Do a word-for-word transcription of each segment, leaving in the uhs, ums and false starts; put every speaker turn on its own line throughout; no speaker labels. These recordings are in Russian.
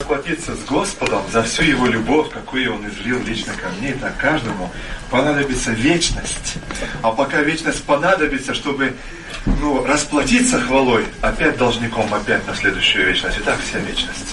расплатиться с Господом за всю Его любовь, какую Он излил лично ко мне, так каждому понадобится вечность. А пока вечность понадобится, чтобы ну, расплатиться хвалой, опять должником, опять на следующую вечность. И так вся вечность.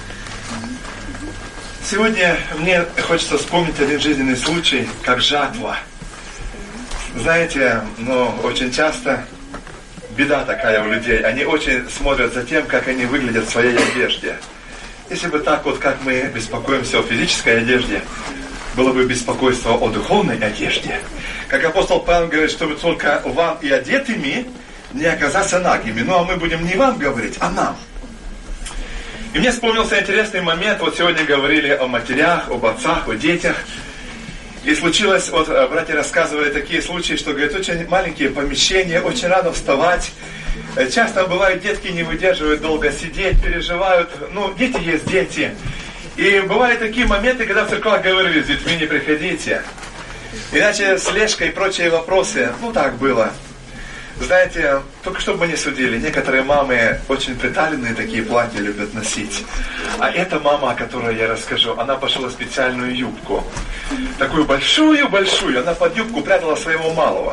Сегодня мне хочется вспомнить один жизненный случай, как жатва. Знаете, ну, очень часто беда такая у людей. Они очень смотрят за тем, как они выглядят в своей одежде. Если бы так вот, как мы беспокоимся о физической одежде, было бы беспокойство о духовной одежде. Как апостол Павел говорит, чтобы только вам и одетыми не оказаться нагими. Ну, а мы будем не вам говорить, а нам. И мне вспомнился интересный момент. Вот сегодня говорили о матерях, об отцах, о детях. И случилось, вот братья рассказывали такие случаи, что, говорят, очень маленькие помещения, очень рано вставать. Часто бывает, детки не выдерживают долго сидеть, переживают. Ну, дети есть дети. И бывают такие моменты, когда в церквах говорили, с детьми не приходите. Иначе слежка и прочие вопросы. Ну, так было. Знаете, только чтобы мы не судили, некоторые мамы очень приталенные такие платья любят носить. А эта мама, о которой я расскажу, она пошила специальную юбку. Такую большую-большую, она под юбку прятала своего малого.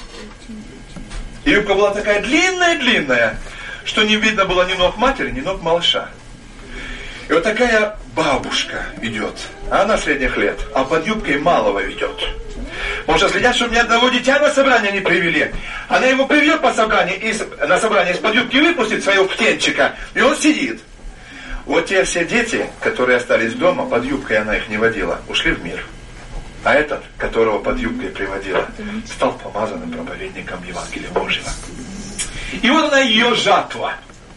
И юбка была такая длинная-длинная, что не видно было ни ног матери, ни ног малыша. И вот такая бабушка идет, а она средних лет, а под юбкой малого идет. Может, следят, чтобы ни одного дитя на собрание не привели. Она его приведет по собранию, и на собрание из-под юбки выпустит своего птенчика, и он сидит. Вот те все дети, которые остались дома, под юбкой она их не водила, ушли в мир. А этот, которого под юбкой приводила, стал помазанным проповедником Евангелия Божьего. И вот она, ее жатва.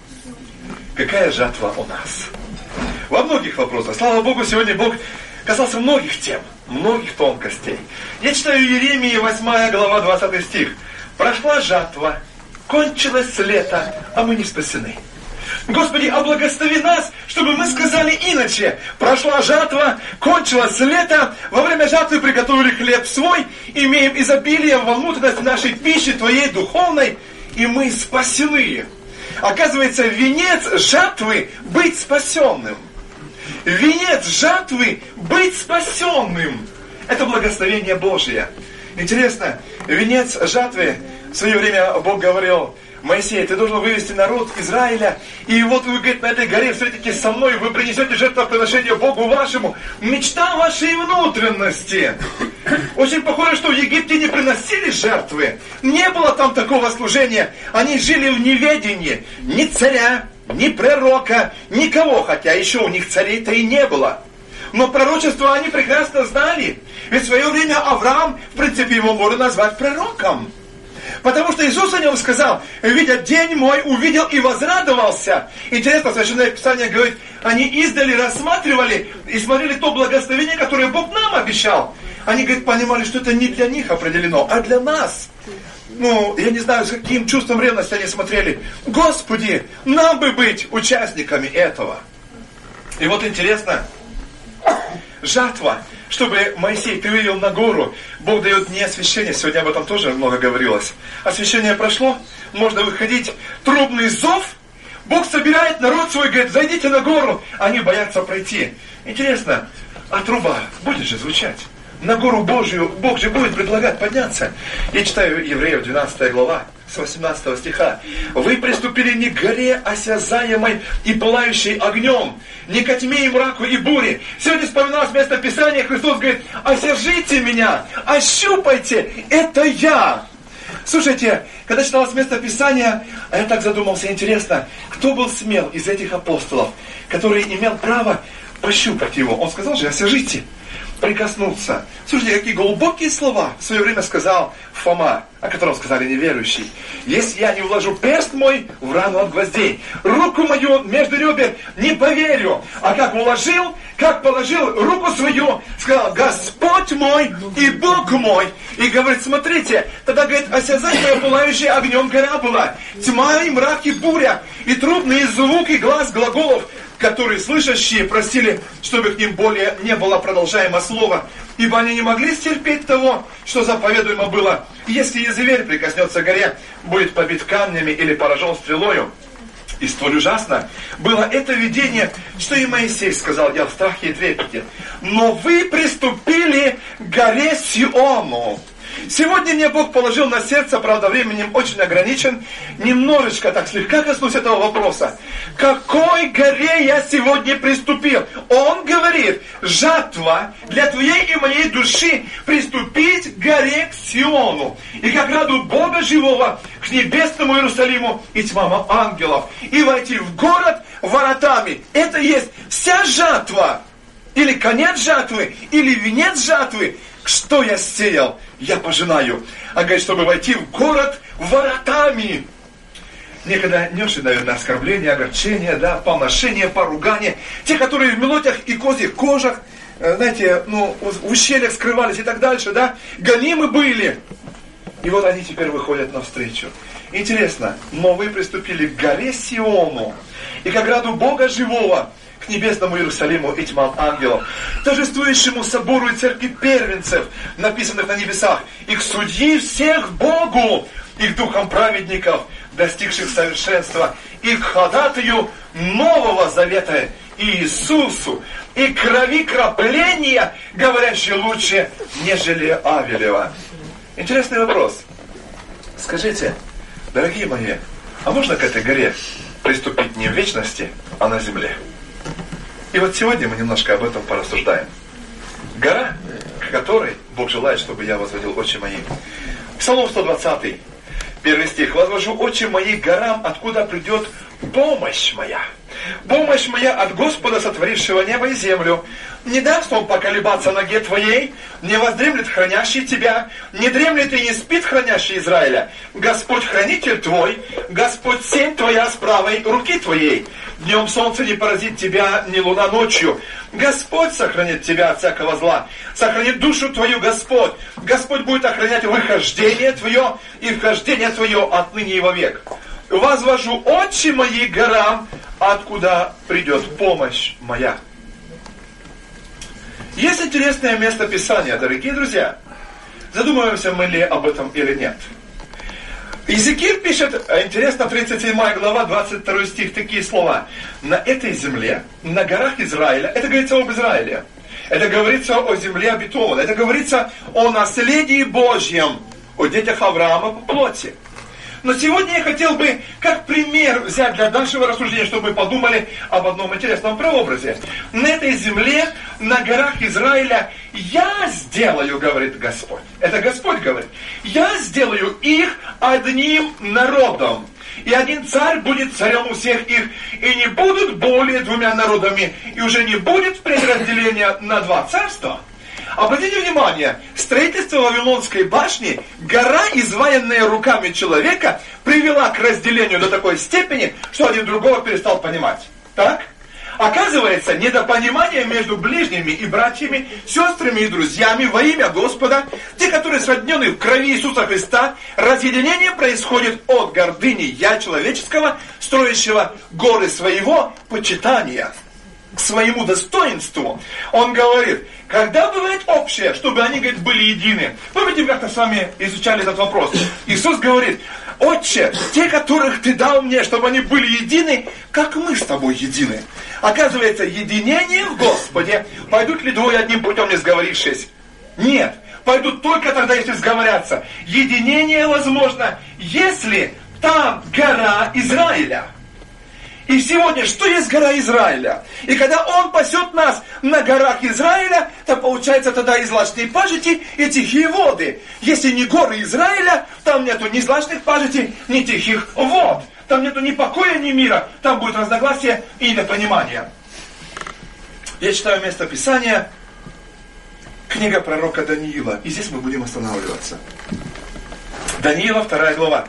Какая жатва у нас? Во многих вопросах. Слава Богу, сегодня Бог касался многих тем, многих тонкостей. Я читаю Иеремии, восьмая глава, двадцатый стих. «Прошла жатва, кончилось лето, а мы не спасены. Господи, облагослови нас, чтобы мы сказали иначе. Прошла жатва, кончилось лето, во время жатвы приготовили хлеб свой, имеем изобилие во внутренности нашей пищи Твоей духовной, и мы спасены». Оказывается, венец жатвы — быть спасенным. Венец жатвы — быть спасенным. Это благословение Божие. Интересно, венец жатвы, в свое время Бог говорил: Моисей, ты должен вывести народ Израиля, и вот вы, говорит, на этой горе встретитесь со мной, вы принесете жертвоприношение Богу вашему, мечта вашей внутренности. Очень похоже, что в Египте не приносили жертвы, не было там такого служения, они жили в неведении, ни царя, ни пророка, никого, хотя еще у них царей-то и не было. Но пророчество они прекрасно знали, ведь в свое время Авраам, в принципе, его можно назвать пророком. Потому что Иисус о нем сказал: «Видя день мой, увидел и возрадовался». Интересно, Священное Писание говорит, они издали рассматривали и смотрели то благословение, которое Бог нам обещал. Они, говорит, понимали, что это не для них определено, а для нас. Ну, я не знаю, с каким чувством ревности они смотрели. Господи, нам бы быть участниками этого. И вот интересно, жатва. Чтобы Моисей, ты вывел на гору, Бог дает не освящение, сегодня об этом тоже много говорилось. Освящение прошло, можно выходить, трубный зов, Бог собирает народ свой, говорит, зайдите на гору, они боятся пройти. Интересно, а труба будет же звучать? На гору Божию Бог же будет предлагать подняться. Я читаю Евреев двенадцатая глава, с восемнадцатого стиха. «Вы приступили не к горе, осязаемой и пылающей огнем, не ко тьме и мраку и буре». Сегодня вспоминалось место Писания, Христос говорит: «Осяжите меня, ощупайте, это я». Слушайте, когда читалось место Писания, а я так задумался, интересно, кто был смел из этих апостолов, который имел право пощупать его? Он сказал же: «Осяжите». Прикоснуться. Слушайте, какие глубокие слова в свое время сказал Фома, о котором сказали неверующие. «Если я не вложу перст мой в рану от гвоздей, руку мою между ребер, не поверю». А как уложил, как положил руку свою, сказал: «Господь мой и Бог мой». И говорит, смотрите, тогда, говорит, осязаемая пылающая огнем гора была, тьма и мрак и буря, и трубные звуки глаз глаголов, которые слышащие просили, чтобы к ним более не было продолжаемо слова, ибо они не могли стерпеть того, что заповедуемо было. Если зверь прикоснется к горе, будет побит камнями или поражен стрелою. И столь ужасно было это видение, что и Моисей сказал: я в страхе и трепете. Но вы приступили к горе Сиону. Сегодня мне Бог положил на сердце, правда, временем очень ограничен, немножечко, так слегка коснусь этого вопроса. К какой горе я сегодня приступил? Он говорит: жатва для твоей и моей души приступить к горе к Сиону. И как раду Бога живого к небесному Иерусалиму и тьмам ангелов. И войти в город воротами. Это есть вся жатва. Или конец жатвы, или венец жатвы. Что я сеял, я пожинаю. А говорит, чтобы войти в город воротами. Некогда несшие, наверное, оскорбления, огорчения, да, поношения, поругания. Те, которые в мелотях и козьих кожах, знаете, ну, в ущельях скрывались и так дальше, да, гонимы были. И вот они теперь выходят навстречу. Интересно, но вы приступили к горе Сиону, и к ограду Бога живого, к небесному Иерусалиму и тьмам ангелов, к торжествующему собору и церкви первенцев, написанных на небесах, и к судьи всех Богу, и к духам праведников, достигших совершенства, и к ходатаю Нового Завета Иисусу, и к крови крапления, говорящей лучше, нежели Авелева. Интересный вопрос. Скажите, дорогие мои, а можно к этой горе приступить не в вечности, а на земле? И вот сегодня мы немножко об этом порассуждаем. Гора, к которой Бог желает, чтобы я возводил очи мои. Псалом сто двадцатый, первый стих. «Возвожу очи мои к горам, откуда придет помощь моя. Помощь моя от Господа, сотворившего небо и землю. Не даст он поколебаться ноге твоей, не воздремлет хранящий тебя, не дремлет и не спит хранящий Израиля. Господь хранитель твой, Господь семь твоя с правой руки твоей. Днем солнце не поразит тебя, ни луна ночью. Господь сохранит тебя от всякого зла. Сохранит душу твою Господь. Господь будет охранять выхождение твое и вхождение твое отныне и вовек. Возвожу очи мои к горам, откуда придет помощь моя». Есть интересное место Писания, дорогие друзья. Задумываемся мы ли об этом или нет. Иезекииль пишет, интересно, тридцать седьмая глава, двадцать второй стих, такие слова. «На этой земле, на горах Израиля», это говорится об Израиле, это говорится о земле обетованной, это говорится о наследии Божьем, о детях Авраама по плоти. Но сегодня я хотел бы, как пример взять для нашего рассуждения, чтобы мы подумали об одном интересном прообразе. На этой земле, на горах Израиля, я сделаю, говорит Господь. Это Господь говорит. Я сделаю их одним народом. И один царь будет царем у всех их. И не будут более двумя народами. И уже не будет предразделения на два царства. Обратите внимание, строительство Вавилонской башни, гора, изваянная руками человека, привела к разделению до такой степени, что один другого перестал понимать. Так? Оказывается, недопонимание между ближними и братьями, сестрами и друзьями во имя Господа, те, которые сроднены в крови Иисуса Христа, разъединение происходит от гордыни я человеческого, строящего горы своего почитания к своему достоинству. Он говорит, когда бывает общее, чтобы они, говорит, были едины. Помните, мы как-то с вами изучали этот вопрос. Иисус говорит, Отче, те, которых ты дал мне, чтобы они были едины, как мы с тобой едины. Оказывается, единение в Господе, пойдут ли двое одним путем, не сговорившись? Нет. Пойдут только тогда, если сговорятся. Единение возможно, если там гора Израиля. И сегодня, что есть гора Израиля? И когда Он пасет нас на горах Израиля, то получается тогда и злачные пажити, и тихие воды. Если не горы Израиля, там нету ни злачных пажити, ни тихих вод. Там нету ни покоя, ни мира. Там будет разногласие и недопонимание. Я читаю место Писания, книга пророка Даниила. И здесь мы будем останавливаться. Даниила, вторая глава.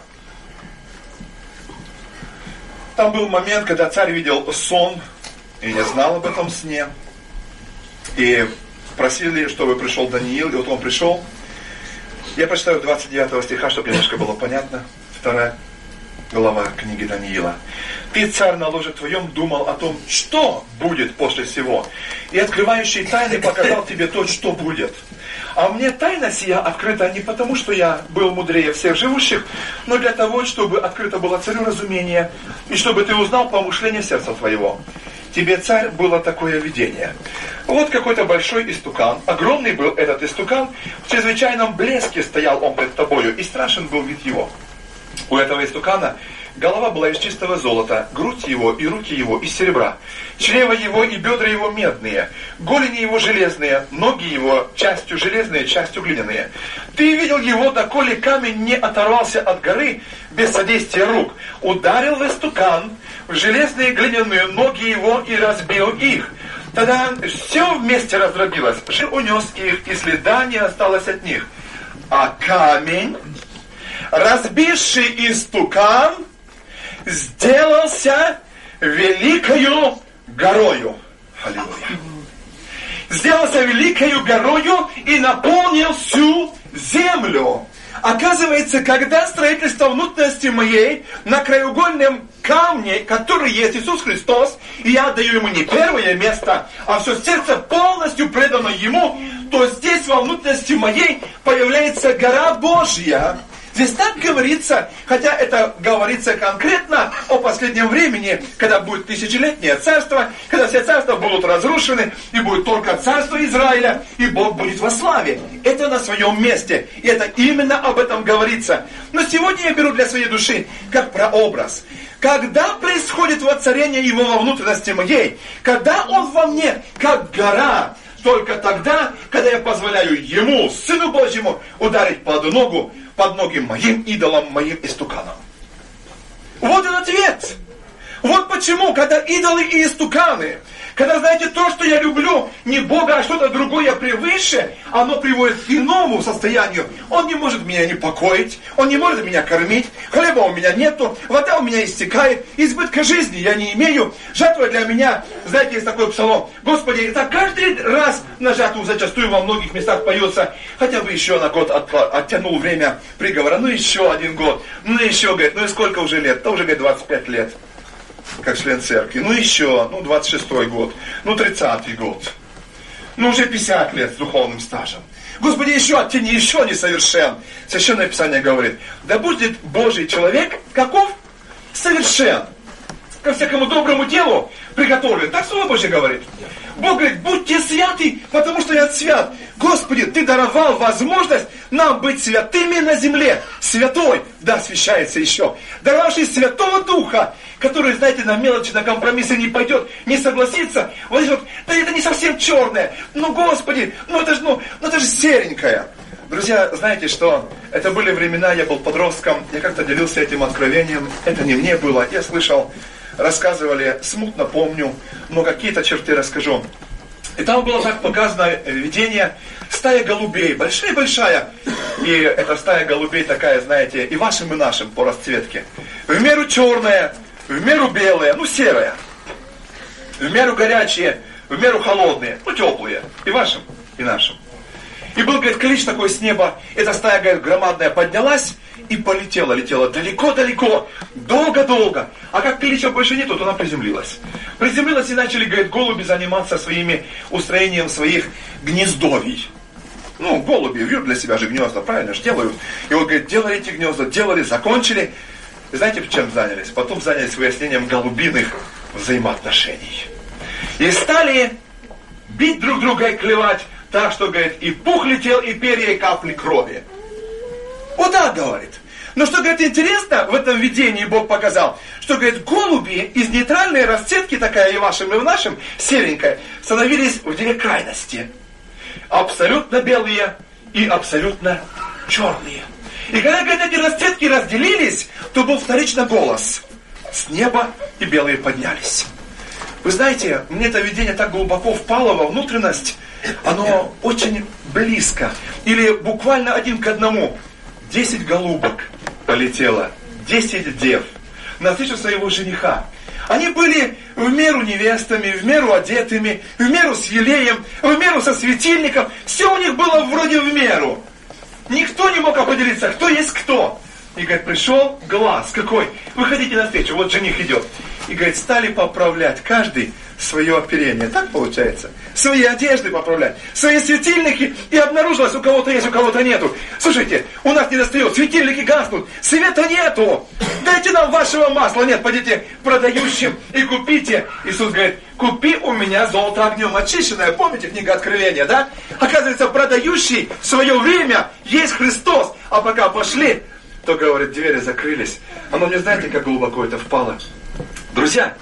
Там был момент, когда царь видел сон, и не знал об этом сне. И просили, чтобы пришел Даниил, и вот он пришел. Я прочитаю двадцать девятого стиха, чтобы немножко было понятно. Вторая. глава книги Даниила. Ты, царь, на ложе твоем думал о том, что будет после всего. И открывающий тайны показал тебе то, что будет. А мне тайна сия открыта не потому, что я был мудрее всех живущих, но для того, чтобы открыто было царю разумение, и чтобы ты узнал помышление сердца твоего. Тебе, царь, было такое видение. Вот какой-то большой истукан. Огромный был этот истукан. В чрезвычайном блеске стоял он пред тобою, и страшен был вид его. У этого истукана голова была из чистого золота, грудь его и руки его из серебра, чрево его и бедра его медные, голени его железные, ноги его частью железные, частью глиняные. Ты видел его, доколе камень не оторвался от горы без содействия рук. Ударил в истукан в железные глиняные ноги его и разбил их. Тогда все вместе раздробилось, жир унес их, и следа не осталось от них. А камень, разбивший истукан, сделался великою горою. Аллилуйя. Сделался великою горою и наполнил всю землю. Оказывается, когда строительство внутренности моей на краеугольном камне, который есть Иисус Христос, и я даю ему не первое место, а все сердце полностью предано ему, то здесь во внутренности моей появляется гора Божья. Здесь так говорится, хотя это говорится конкретно о последнем времени, когда будет тысячелетнее царство, когда все царства будут разрушены, и будет только царство Израиля, и Бог будет во славе. Это на своем месте, и это именно об этом говорится. Но сегодня я беру для своей души как прообраз. Когда происходит воцарение Его во внутренности моей, когда Он во мне, как гора, только тогда, когда я позволяю Ему, Сыну Божьему, ударить под ногу, под ноги моим идолам, моим истуканам. Вот он ответ. Вот почему, когда идолы и истуканы, когда, знаете, то, что я люблю, не Бога, а что-то другое превыше, оно приводит к иному состоянию. Он не может меня не покоить, он не может меня кормить, хлеба у меня нету, вода у меня истекает, избытка жизни я не имею. Жатва для меня, знаете, есть такой псалом. Господи, это каждый раз на жатву зачастую во многих местах поется, хотя бы еще на год от, оттянул время приговора, ну еще один год, ну еще, говорит, ну и сколько уже лет? То уже, говорит, двадцать пять лет. Как член церкви. Ну еще, ну двадцать шестой год, ну тридцатый год. Ну уже пятьдесят лет с духовным стажем. Господи, еще оттяни, еще несовершен. Священное Писание говорит, да будет Божий человек, каков? Совершен. Ко всякому доброму делу приготовлен. Так Слово Божье говорит. Бог говорит, будьте святы, потому что я свят. Господи, Ты даровал возможность нам быть святыми на земле. Святой, да, освящается еще. Даровавший Святого Духа, который, знаете, на мелочи, на компромиссы не пойдет, не согласится. Вот здесь вот, да это не совсем черное. Ну, Господи, ну это же, ну, ну это же серенькое. Друзья, знаете что? Это были времена, я был подростком, я как-то делился этим откровением. Это не мне было, я слышал, рассказывали, смутно помню, но какие-то черты расскажу. И там было так показано видение, стая голубей, большая-большая. И эта стая голубей такая, знаете, и вашим, и нашим по расцветке. В меру черная, в меру белая, ну серая. В меру горячие, в меру холодные, ну теплые. И вашим, и нашим. И был, говорит, клич такой с неба. Эта стая, говорит, громадная поднялась и полетела, летела далеко-далеко, долго-долго. А как клича больше нету, то она приземлилась. Приземлилась и начали, говорит, голуби заниматься своими устроением своих гнездовий. Ну, голуби вьют для себя же гнезда, правильно же делают. И вот, говорит, делали эти гнезда, делали, закончили. И знаете, чем занялись? Потом занялись выяснением голубиных взаимоотношений. И стали бить друг друга и клевать. Так что, говорит, и пух летел, и перья, и капли крови. Вот так, говорит. Но что, говорит, интересно, в этом видении Бог показал, что, говорит, голуби из нейтральной расцветки, такая и вашим, и в нашем, серенькая, становились в две крайности. Абсолютно белые и абсолютно черные. И когда, говорит, эти расцветки разделились, то был вторично голос. С неба и белые поднялись. Вы знаете, мне это видение так глубоко впало во внутренность, оно очень близко. Или буквально один к одному. Десять голубок полетело, десять дев на встречу своего жениха. Они были в меру невестами, в меру одетыми, в меру с елеем, в меру со светильником. Все у них было вроде в меру. Никто не мог определиться, кто есть кто. И говорит, пришел глаз. Какой? Выходите навстречу, вот жених идет. И говорит, стали поправлять каждый свое оперение. Так получается. Свои одежды поправлять. Свои светильники. И обнаружилось, у кого-то есть, у кого-то нету. Слушайте, у нас не достает. Светильники гаснут. Света нету. Дайте нам вашего масла. Нет, пойдите к продающим и купите. Иисус говорит, купи у меня золото огнем очищенное. Помните книга Откровения, да? Оказывается, продающий в свое время есть Христос. А пока пошли, то, говорит, двери закрылись. Оно не знаете, как глубоко это впало. Друзья,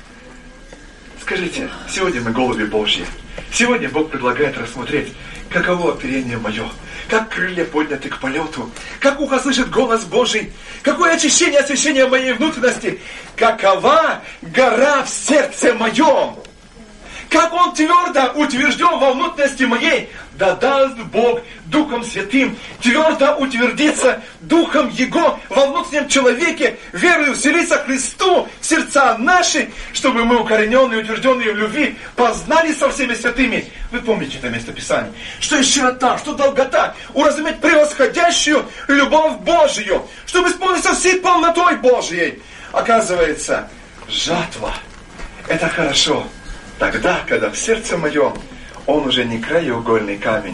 скажите, сегодня мы голуби Божьи. Сегодня Бог предлагает рассмотреть, каково оперение мое, как крылья подняты к полету, как ухо слышит голос Божий, какое очищение, освящение моей внутренности, какова гора в сердце моем, как Он твердо утвержден во внутренности моей, да даст Бог Духом Святым твердо утвердиться Духом Его во внутреннем человеке, верою вселиться Христу в сердца наши, чтобы мы, укорененные, утвержденные в любви, познали со всеми святыми. Вы помните это местописание? Что есть широта, что долгота, уразуметь превосходящую любовь Божию, чтобы исполниться всей полнотой Божьей. Оказывается, жатва – это хорошо. Тогда, когда в сердце моем он уже не краеугольный камень,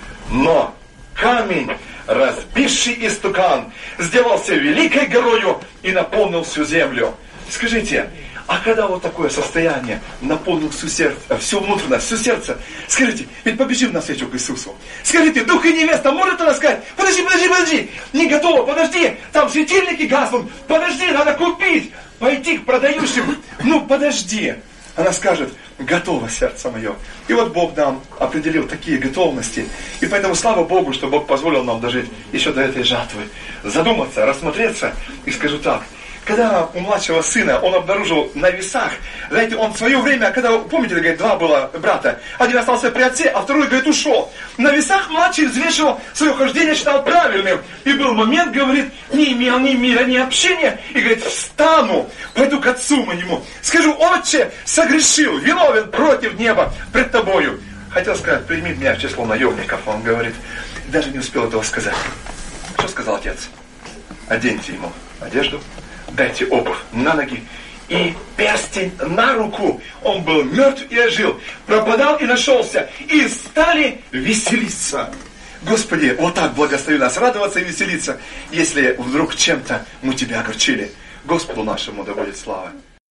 но камень, разбивший истукан, сделался великой горою и наполнил всю землю. Скажите, а когда вот такое состояние наполнил всю, сердце, всю внутренность, всю сердце, скажите, ведь побежим навстречу к Иисусу. Скажите, дух и невеста может она сказать, подожди, подожди, подожди, не готово, подожди, там светильники гаснут, подожди, надо купить, пойти к продающим, ну подожди. Она скажет, готово сердце мое. И вот Бог нам определил такие готовности. И поэтому слава Богу, что Бог позволил нам дожить еще до этой жатвы. Задуматься, рассмотреться. И скажу так, когда у младшего сына он обнаружил на весах, знаете, он в свое время, когда, помните, говорит, два было брата, один остался при отце, а второй, говорит, ушел. На весах младший взвешивал свое хождение, считал правильным. И был момент, говорит, не имел ни мира, ни общения. И говорит, встану, пойду к отцу моему. Скажу, отче, согрешил, виновен против неба пред тобою. Хотел сказать, прими меня в число наемников. Он говорит, даже не успел этого сказать. Что сказал отец? Оденьте ему одежду, дайте обувь на ноги и перстень на руку. Он был мертв и ожил, пропадал и нашелся. И стали веселиться. Господи, вот так благослови нас, радоваться и веселиться, если вдруг чем-то мы Тебя огорчили. Господу нашему да будет слава.